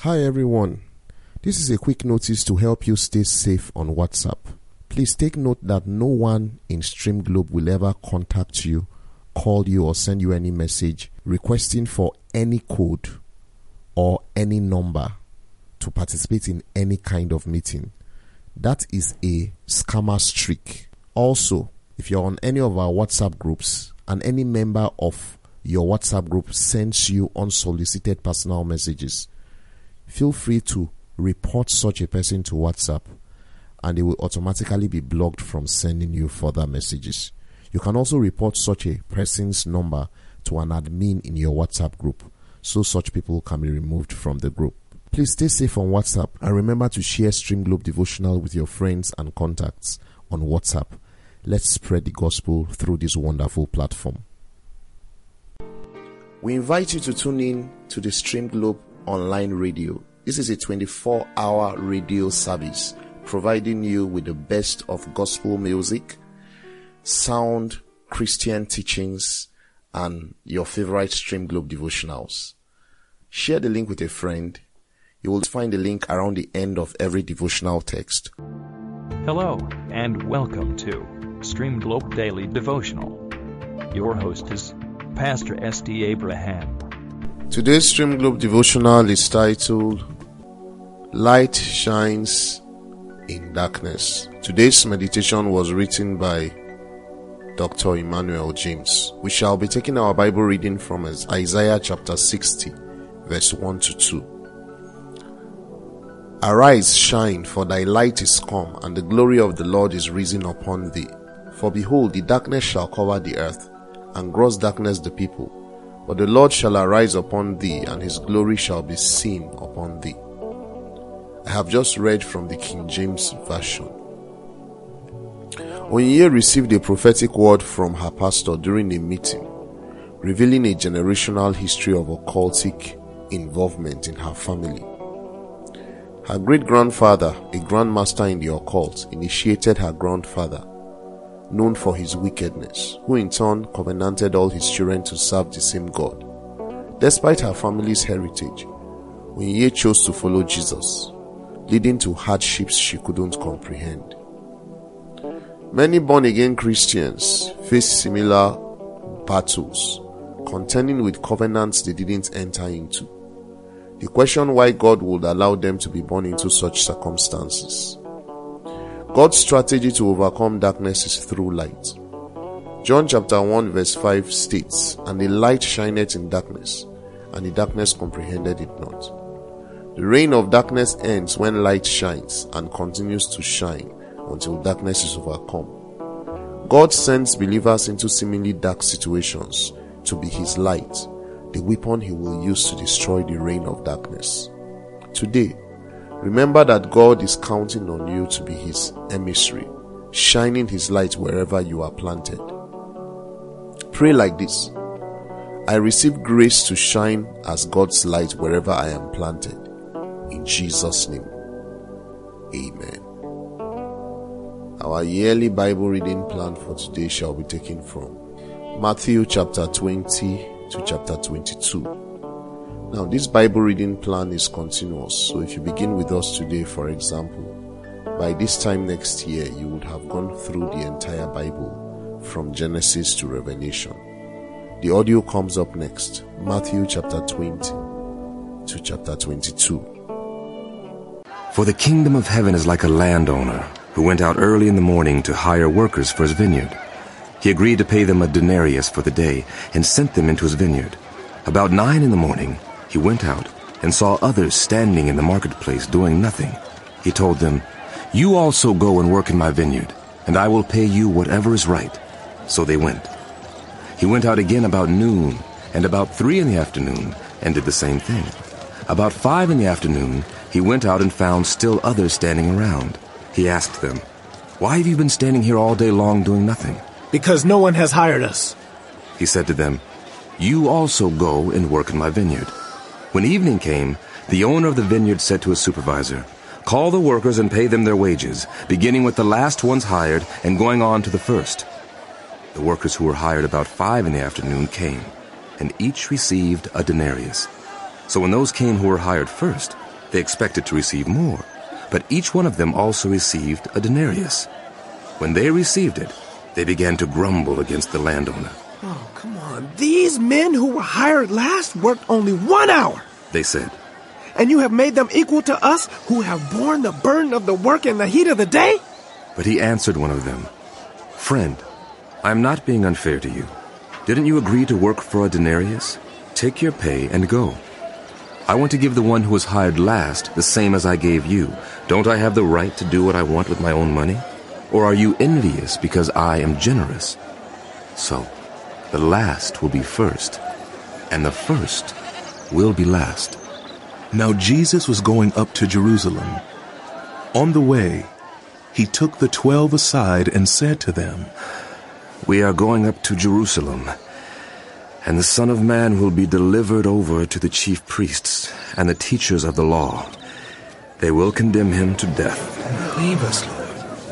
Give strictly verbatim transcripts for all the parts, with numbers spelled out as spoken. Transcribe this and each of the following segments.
Hi everyone, this is a quick notice to help you stay safe on WhatsApp. Please take note that no one in Stream Globe will ever contact you, call you or send you any message requesting for any code or any number to participate in any kind of meeting. That is a scammer's trick. Also, if you're on any of our WhatsApp groups and any member of your WhatsApp group sends you unsolicited personal messages, feel free to report such a person to WhatsApp and they will automatically be blocked from sending you further messages. You can also report such a person's number to an admin in your WhatsApp group so such people can be removed from the group. Please stay safe on WhatsApp and remember to share Stream Globe Devotional with your friends and contacts on WhatsApp. Let's spread the gospel through this wonderful platform. We invite you to tune in to the Stream Globe online radio. This is a twenty-four hour radio service providing you with the best of gospel music, sound Christian teachings, and your favorite Stream Globe devotionals. Share the link with a friend. You will find the link around the end of every devotional text. Hello, and welcome to Stream Globe Daily Devotional. Your host is Pastor S D Abraham. Today's Stream Globe devotional is titled Light Shines in Darkness. Today's meditation was written by Doctor Emmanuel James. We shall be taking our Bible reading from Isaiah chapter sixty, verse one to two. Arise, shine, for thy light is come, and the glory of the Lord is risen upon thee. For behold, the darkness shall cover the earth, and gross darkness the people. But the Lord shall arise upon thee, and his glory shall be seen upon thee. I have just read from the King James Version. Onyinye received a prophetic word from her pastor during a meeting, revealing a generational history of occultic involvement in her family. Her great-grandfather, a grandmaster in the occult, initiated her grandfather, known for his wickedness, who in turn covenanted all his children to serve the same God. Despite her family's heritage, Onyinye chose to follow Jesus, leading to hardships she couldn't comprehend. Many born-again Christians face similar battles, contending with covenants they didn't enter into. They question why God would allow them to be born into such circumstances. God's strategy to overcome darkness is through light. John chapter one verse five states, And the light shineth in darkness, and the darkness comprehended it not. The reign of darkness ends when light shines and continues to shine until darkness is overcome. God sends believers into seemingly dark situations to be his light, the weapon he will use to destroy the reign of darkness. Today, remember that God is counting on you to be his emissary, shining his light wherever you are planted. Pray like this: I receive grace to shine as God's light wherever I am planted. In Jesus' name, amen. Our yearly Bible reading plan for today shall be taken from Matthew chapter twenty to chapter twenty-two. Now, this Bible reading plan is continuous, so if you begin with us today, for example, by this time next year, you would have gone through the entire Bible from Genesis to Revelation. The audio comes up next, Matthew chapter twenty to chapter twenty-two. For the kingdom of heaven is like a landowner who went out early in the morning to hire workers for his vineyard. He agreed to pay them a denarius for the day and sent them into his vineyard. About nine in the morning, he went out and saw others standing in the marketplace doing nothing. He told them, You also go and work in my vineyard, and I will pay you whatever is right. So they went. He went out again about noon, and about three in the afternoon, and did the same thing. About five in the afternoon, he went out and found still others standing around. He asked them, Why have you been standing here all day long doing nothing? Because no one has hired us. He said to them, You also go and work in my vineyard. When evening came, the owner of the vineyard said to his supervisor, Call the workers and pay them their wages, beginning with the last ones hired and going on to the first. The workers who were hired about five in the afternoon came, and each received a denarius. So when those came who were hired first, They expected to receive more, but each one of them also received a denarius. When they received it, they began to grumble against the landowner. Oh, come on. These men who were hired last worked only one hour, they said. And you have made them equal to us who have borne the burden of the work in the heat of the day? But he answered one of them, Friend, I am not being unfair to you. Didn't you agree to work for a denarius? Take your pay and go. I want to give the one who was hired last the same as I gave you. Don't I have the right to do what I want with my own money? Or are you envious because I am generous? So, the last will be first, and the first will be last. Now Jesus was going up to Jerusalem. On the way, he took the twelve aside and said to them, We are going up to Jerusalem, and the Son of Man will be delivered over to the chief priests and the teachers of the law. They will condemn him to death. Leave us, Lord.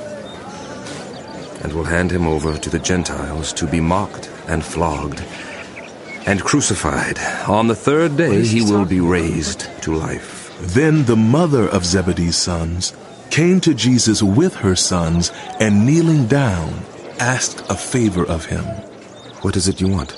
And will hand him over to the Gentiles to be mocked and flogged and crucified. On the third day he will be raised to life. Then the mother of Zebedee's sons came to Jesus with her sons, and kneeling down, asked a favor of him. What is it you want?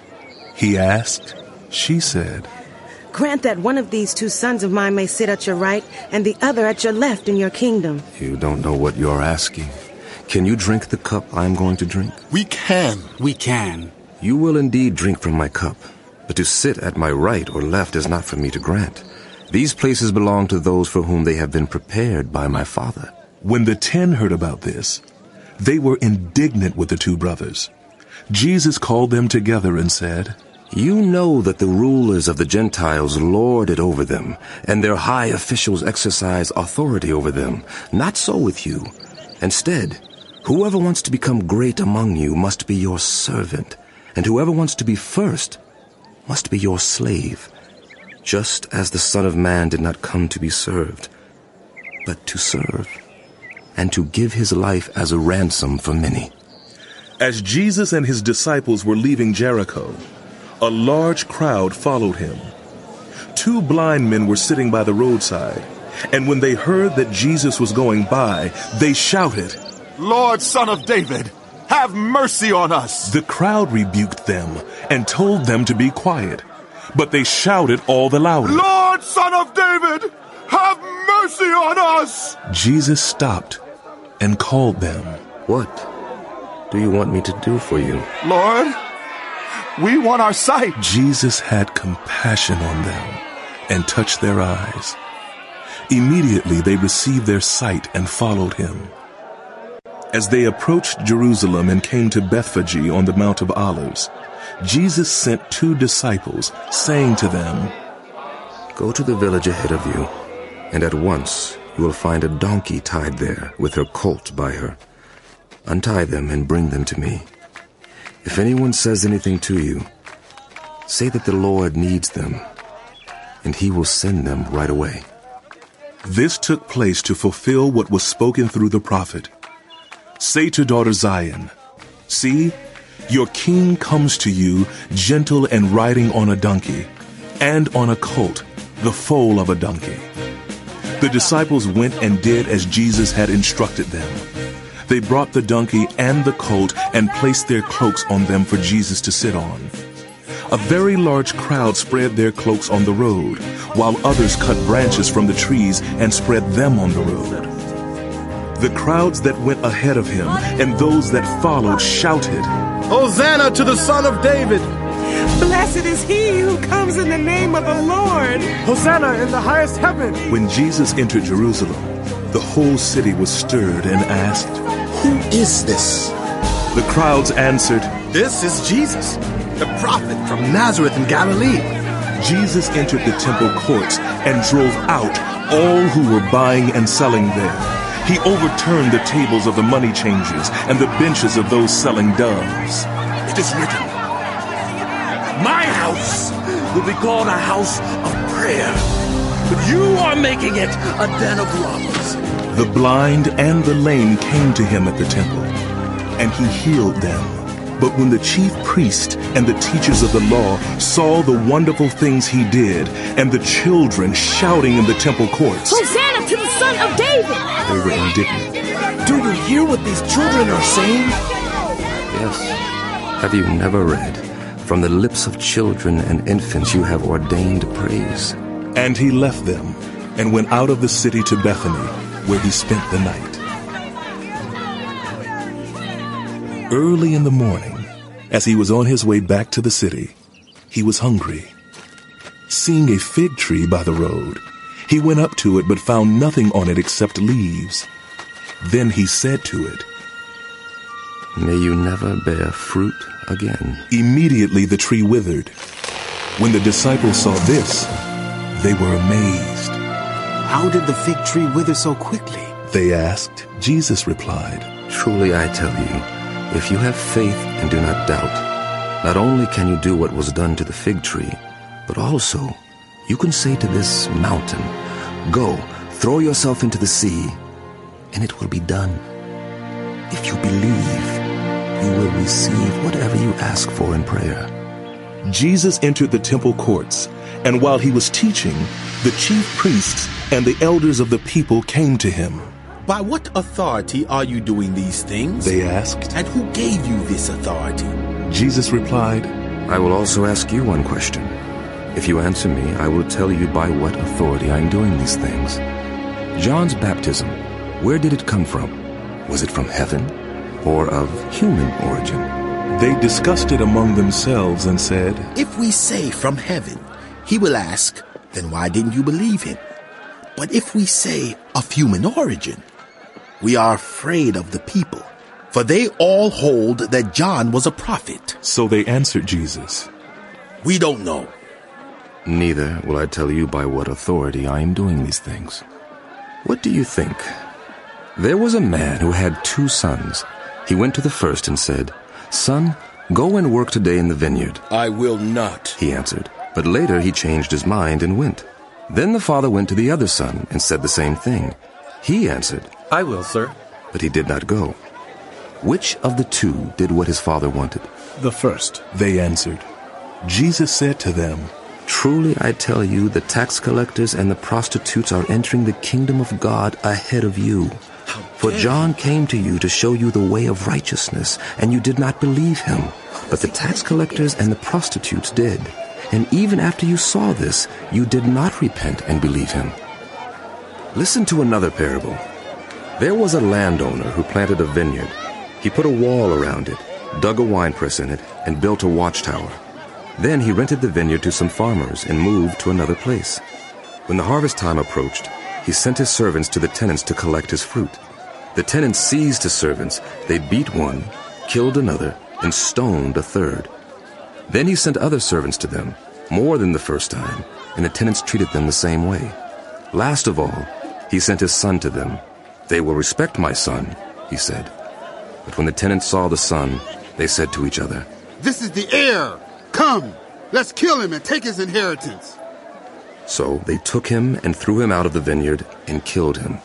He asked. She said, Grant that one of these two sons of mine may sit at your right and the other at your left in your kingdom. You don't know what you're asking. Can you drink the cup I'm going to drink? We can. We can. You will indeed drink from my cup, but to sit at my right or left is not for me to grant. These places belong to those for whom they have been prepared by my Father. When the ten heard about this, they were indignant with the two brothers. Jesus called them together and said, You know that the rulers of the Gentiles lord it over them, and their high officials exercise authority over them. Not so with you. Instead, whoever wants to become great among you must be your servant, and whoever wants to be first must be your slave, just as the Son of Man did not come to be served, but to serve, and to give his life as a ransom for many. As Jesus and his disciples were leaving Jericho, a large crowd followed him. Two blind men were sitting by the roadside, and when they heard that Jesus was going by, they shouted, Lord, Son of David, have mercy on us. The crowd rebuked them and told them to be quiet, but they shouted all the louder, Lord, Son of David, have mercy on us. Jesus stopped and called them. What do you want me to do for you? Lord, we want our sight. Jesus had compassion on them and touched their eyes. Immediately they received their sight and followed him. As they approached Jerusalem and came to Bethphage on the Mount of Olives, Jesus sent two disciples, saying to them, Go to the village ahead of you, and at once you will find a donkey tied there with her colt by her. Untie them and bring them to me. If anyone says anything to you, say that the Lord needs them, and he will send them right away. This took place to fulfill what was spoken through the prophet. Say to daughter Zion, See, your king comes to you, gentle and riding on a donkey, and on a colt, the foal of a donkey. The disciples went and did as Jesus had instructed them. They brought the donkey and the colt and placed their cloaks on them for Jesus to sit on. A very large crowd spread their cloaks on the road, while others cut branches from the trees and spread them on the road. The crowds that went ahead of him and those that followed shouted, Hosanna to the Son of David! Blessed is he who comes in the name of the Lord! Hosanna in the highest heaven! When Jesus entered Jerusalem, the whole city was stirred and asked, Who is this? The crowds answered, This is Jesus, the prophet from Nazareth in Galilee. Jesus entered the temple courts and drove out all who were buying and selling there. He overturned the tables of the money changers and the benches of those selling doves. It is written, My house will be called a house of prayer, but you are making it a den of robbers. The blind and the lame came to him at the temple, and he healed them. But when the chief priests and the teachers of the law saw the wonderful things he did, and the children shouting in the temple courts, Hosanna to the Son of David! They were indignant. Do you hear what these children are saying? Yes. Have you never read, from the lips of children and infants you have ordained praise? And he left them and went out of the city to Bethany, where he spent the night. Early in the morning, as he was on his way back to the city, he was hungry. Seeing a fig tree by the road, he went up to it but found nothing on it except leaves. Then he said to it, May you never bear fruit again. Immediately the tree withered. When the disciples saw this, they were amazed. How did the fig tree wither so quickly? They asked. Jesus replied, Truly I tell you, if you have faith and do not doubt, not only can you do what was done to the fig tree, but also you can say to this mountain, Go, throw yourself into the sea, and it will be done. If you believe, you will receive whatever you ask for in prayer. Jesus entered the temple courts, and while he was teaching, the chief priests and the elders of the people came to him. By what authority are you doing these things? They asked. And who gave you this authority? Jesus replied, I will also ask you one question. If you answer me, I will tell you by what authority I am doing these things. John's baptism, where did it come from? Was it from heaven or of human origin? They discussed it among themselves and said, If we say from heaven, he will ask, then why didn't you believe him? But if we say of human origin, we are afraid of the people, for they all hold that John was a prophet. So they answered Jesus, We don't know. Neither will I tell you by what authority I am doing these things. What do you think? There was a man who had two sons. He went to the first and said, Son, go and work today in the vineyard. I will not, he answered. But later he changed his mind and went. Then the father went to the other son and said the same thing. He answered, I will, sir. But he did not go. Which of the two did what his father wanted? The first, they answered. Jesus said to them, Truly I tell you, the tax collectors and the prostitutes are entering the kingdom of God ahead of you. For John came to you to show you the way of righteousness, and you did not believe him. But the tax collectors and the prostitutes did. And even after you saw this, you did not repent and believe him. Listen to another parable. There was a landowner who planted a vineyard. He put a wall around it, dug a winepress in it, and built a watchtower. Then he rented the vineyard to some farmers and moved to another place. When the harvest time approached, he sent his servants to the tenants to collect his fruit. The tenants seized his servants. They beat one, killed another, and stoned a third. Then he sent other servants to them, more than the first time, and the tenants treated them the same way. Last of all, he sent his son to them. They will respect my son, he said. But when the tenants saw the son, they said to each other, This is the heir. Come, let's kill him and take his inheritance. So they took him and threw him out of the vineyard and killed him.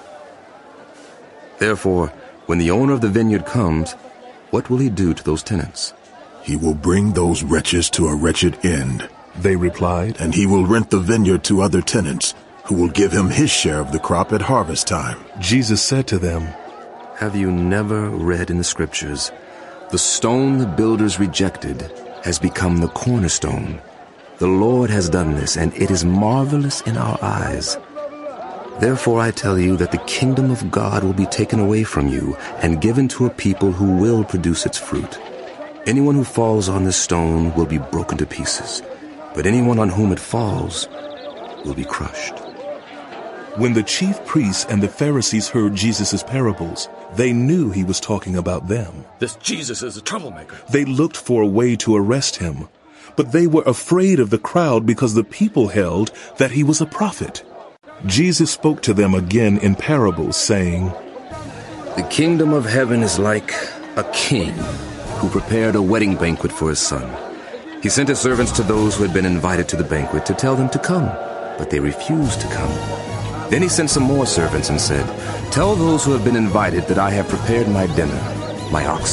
Therefore, when the owner of the vineyard comes, what will he do to those tenants? He will bring those wretches to a wretched end, they replied, and he will rent the vineyard to other tenants, who will give him his share of the crop at harvest time. Jesus said to them, Have you never read in the scriptures, the stone the builders rejected has become the cornerstone. The Lord has done this, and it is marvelous in our eyes. Therefore I tell you that the kingdom of God will be taken away from you and given to a people who will produce its fruit. Anyone who falls on this stone will be broken to pieces, but anyone on whom it falls will be crushed. When the chief priests and the Pharisees heard Jesus' parables, they knew he was talking about them. This Jesus is a troublemaker. They looked for a way to arrest him, but they were afraid of the crowd because the people held that he was a prophet. Jesus spoke to them again in parables, saying, The kingdom of heaven is like a king who prepared a wedding banquet for his son. He sent his servants to those who had been invited to the banquet to tell them to come, but they refused to come. Then he sent some more servants and said, Tell those who have been invited that I have prepared my dinner, my oxen,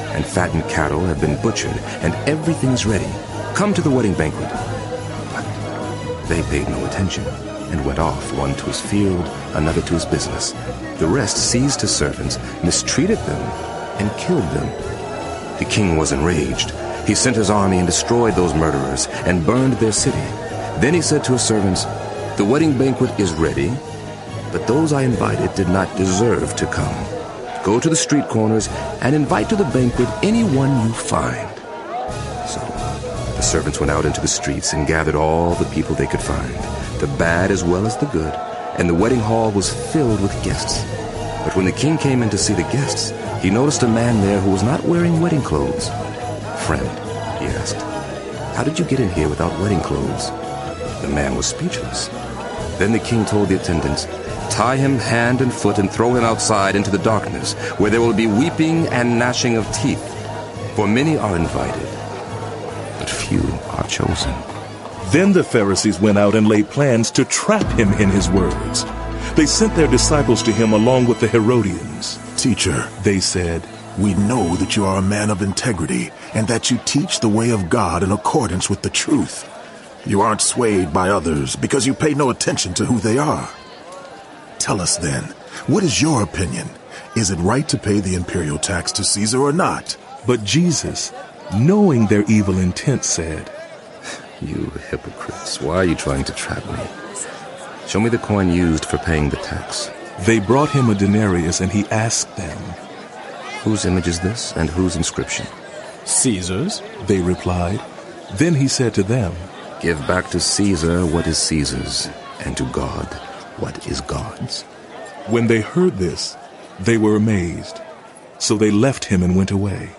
and fattened cattle have been butchered, and everything's ready. Come to the wedding banquet." But they paid no attention and went off, one to his field, another to his business. The rest seized his servants, mistreated them, and killed them. The king was enraged. He sent his army and destroyed those murderers and burned their city. Then he said to his servants, "The wedding banquet is ready, but those I invited did not deserve to come. Go to the street corners and invite to the banquet anyone you find." So the servants went out into the streets and gathered all the people they could find, the bad as well as the good, and the wedding hall was filled with guests. But when the king came in to see the guests, he noticed a man there who was not wearing wedding clothes. "Friend," he asked, "how did you get in here without wedding clothes?" The man was speechless. Then the king told the attendants, "Tie him hand and foot and throw him outside into the darkness, where there will be weeping and gnashing of teeth. For many are invited, but few are chosen." Then the Pharisees went out and laid plans to trap him in his words. They sent their disciples to him along with the Herodians. "Teacher," they said, "we know that you are a man of integrity and that you teach the way of God in accordance with the truth. You aren't swayed by others because you pay no attention to who they are. Tell us then, what is your opinion? Is it right to pay the imperial tax to Caesar or not?" But Jesus, knowing their evil intent, said, "You hypocrites, why are you trying to trap me? Show me the coin used for paying the tax." They brought him a denarius, and he asked them, "Whose image is this, and whose inscription?" "Caesar's," they replied. Then he said to them, "Give back to Caesar what is Caesar's, and to God what is God's." When they heard this, they were amazed. So they left him and went away.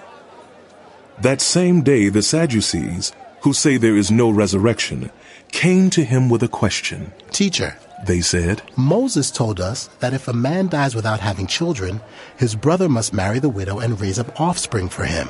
That same day the Sadducees, who say there is no resurrection, came to him with a question. "Teacher," they said, "Moses told us that if a man dies without having children, his brother must marry the widow and raise up offspring for him.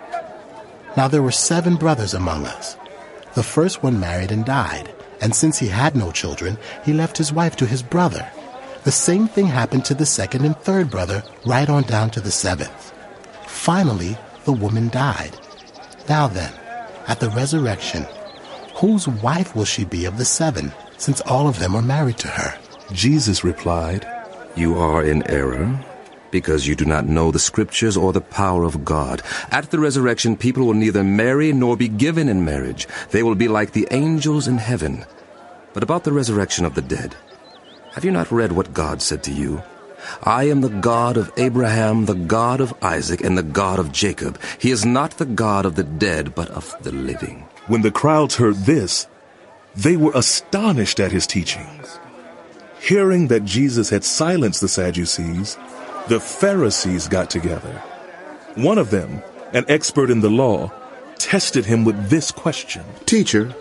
Now there were seven brothers among us. The first one married and died, and since he had no children, he left his wife to his brother. The same thing happened to the second and third brother, right on down to the seventh. Finally, the woman died. Now then, at the resurrection, whose wife will she be of the seven, since all of them are married to her?" Jesus replied, "You are in error, because you do not know the Scriptures or the power of God. At the resurrection, people will neither marry nor be given in marriage. They will be like the angels in heaven. But about the resurrection of the dead, have you not read what God said to you? I am the God of Abraham, the God of Isaac, and the God of Jacob. He is not the God of the dead, but of the living." When the crowds heard this, they were astonished at his teachings. Hearing that Jesus had silenced the Sadducees, the Pharisees got together. One of them, an expert in the law, tested him with this question. "Teacher,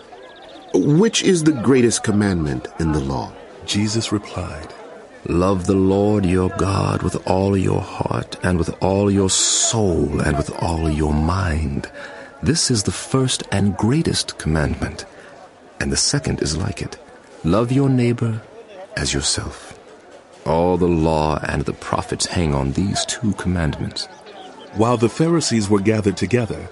which is the greatest commandment in the law?" Jesus replied, "Love the Lord your God with all your heart, and with all your soul, and with all your mind. This is the first and greatest commandment. And the second is like it. Love your neighbor as yourself. All the law and the prophets hang on these two commandments." While the Pharisees were gathered together,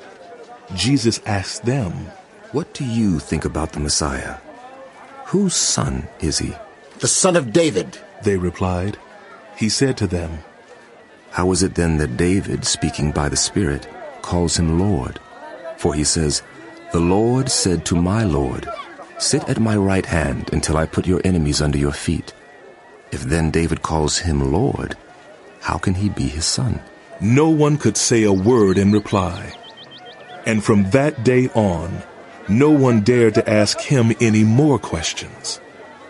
Jesus asked them, "What do you think about the Messiah? Whose son is he?" "The son of David," they replied. He said to them, "How is it then that David, speaking by the Spirit, calls him Lord? For he says, 'The Lord said to my Lord, sit at my right hand until I put your enemies under your feet.' If then David calls him Lord, how can he be his son?" No one could say a word in reply. And from that day on, no one dared to ask him any more questions.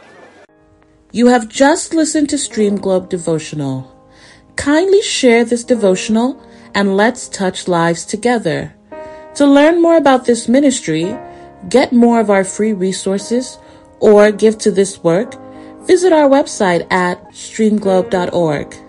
You have just listened to Stream Globe Devotional. Kindly share this devotional and let's touch lives together. To learn more about this ministry, get more of our free resources, or give to this work, visit our website at stream globe dot org.